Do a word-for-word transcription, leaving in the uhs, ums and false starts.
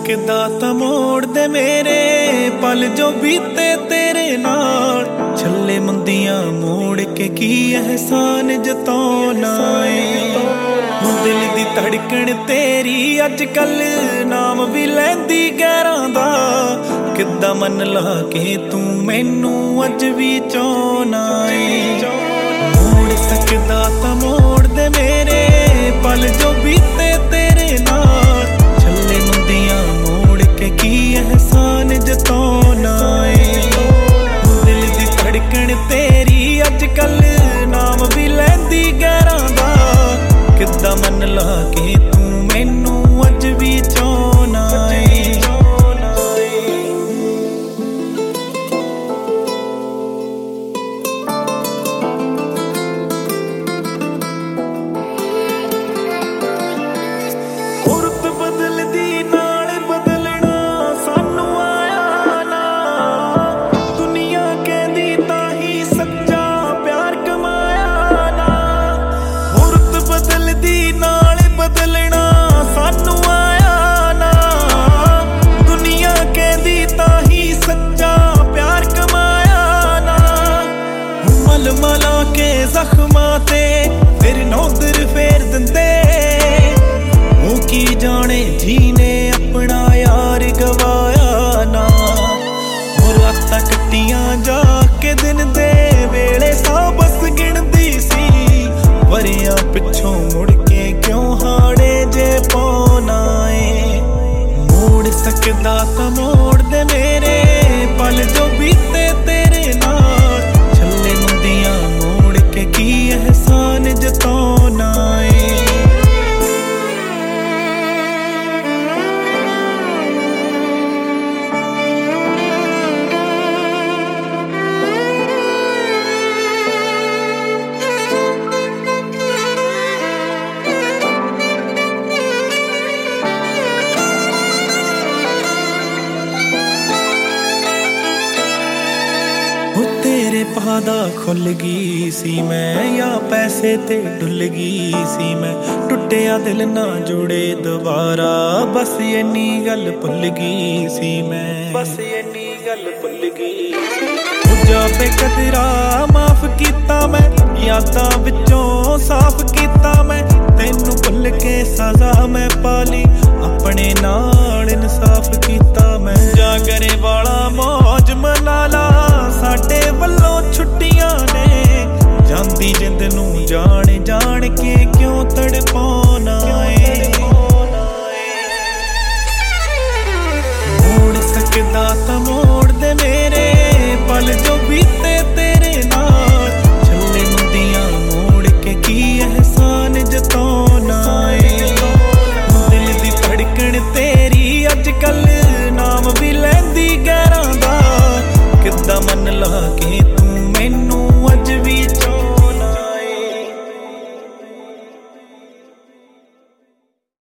सकदा तां मोड़ दे मेरे पल जो बीते तेरे नाल। छल्ले मुंदियां मोड़ के की एहसान जताना है। दिल दी धड़कन तेरी अज कल नाम भी लैंदी गैरां दा। किद्दां मन ला के तू मैनू अज भी चाहना है। मोड़ सकदा तां मोड़ दे मेरे पल जो बीते तेरे नाल। छल्ले मुंदियां मोड़ के की एहसान जताना है। दिल दी धड़कन तेरी अज कल नाम भी लैंदी गैरां दा। किद्दां मन ला के तू मैनू अज भी चाहना है। उरत बदलदी नाल बदलना सानू आया ना। दुनिया कहदी ताही सच्चा प्यार कमाया ना। उरत बदलदी नाल बदलना सानू आया ना। दुनिया कहदी ताही सच्चा प्यार कमाया ना। मल मला के जख्मां ते फिर नौदर फेर दिंदे। ओ की जाने जीने अपना यार गवाया ना। और रातां कट्टियां जा के दिन दे वेले सा बस गिनदी सी। वरियां पिछों मुड़ के क्यों हाड़े जे पाना है। मोड़ सकदा तां मोड़ दे मेरे पल जो बीते तेरे नाल। छल्ले मुंदियां मोड़ के की एहसान जताना है। तेरे पादा खुल गई सी मैं या पैसे ते डुल गई सी मैं। टुटिया दिल ना जुड़े दोबारा बस इन्नी गल भुल गई सी मैं। बस इन्नी गल भुल गई सी। जा बेकदरा माफ कीता मैं यादां विचों साफ कीता मैं। तैनू भुल के सजा मैं पाली अपने नाल इंसाफ कीता मैं। जा गरेबा